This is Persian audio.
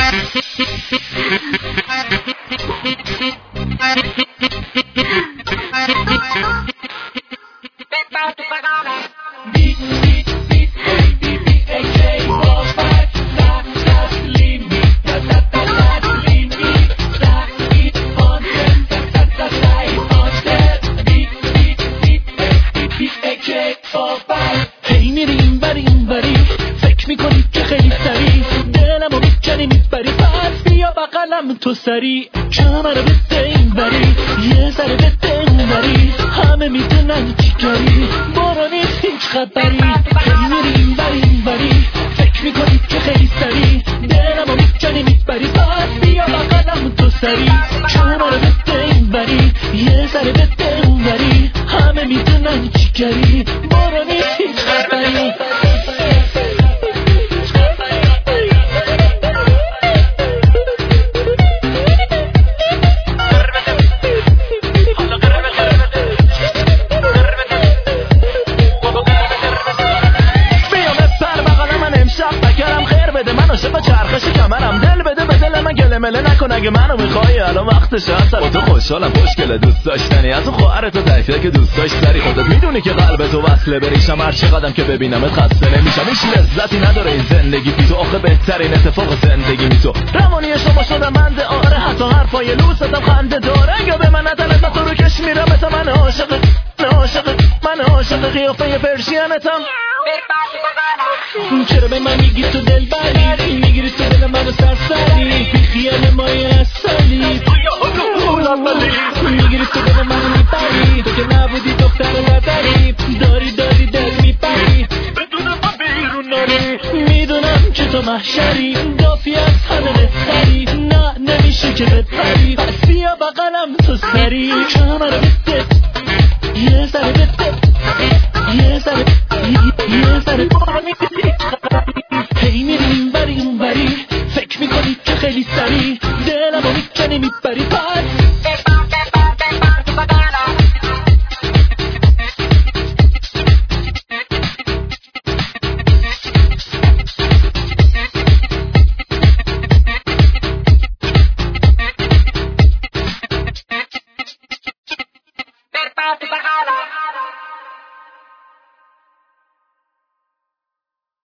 هی میری این بری فکر میکنی که خیلی سری دلمو میکنی میبری پس بیا بغلم تو سری کمر بده این بری یه ذره بده اون بری همه میدونن چی کاری برو نیست هیچ خبری هی میری این بری فکر میکنی که خیلی سری دلمو میکنی میبری پس بیا بغلم تو سری کمر بده این بری یه ذره بده اون بری همه میدونن چی کاری برو نیست هیچ خبری مله نکن اگه منو میخوای الان وقتش هست با تو خوشحالم خوشگله دوست داشتنی از اون خواهر تو ضعیفه که دوست داشت سری خودت میدونی که قلب تو وصله بریشم هر چقدرم که ببینمت خسته نمیشم هیچ لذتی نداره این زندگی بی تو آخه بهترین اتفاق زندگی می تو روانی شما شدم بنده آره حتی حرفای لوستم خنده داره یا به من ندلت من تو رو کش میرم مثل من عاشق قیافه پرشینتم چرا به من میگی تو دل بری میگیری تو دل منو سرسری بی خیال مای اصلی میگیری تو دل منو میبری تو که نبودی دختر نداری داری دل میبری بدون ما بیرون ناری میدونم که تو محشری دافی از همه بهتری نه نمیشه که بپری پس بیا بغلم تو سری کمر بده یه ذره بده یه ذره هی میری این بری فکر میکنی که خیلی سری دلمو میکنی میبری پس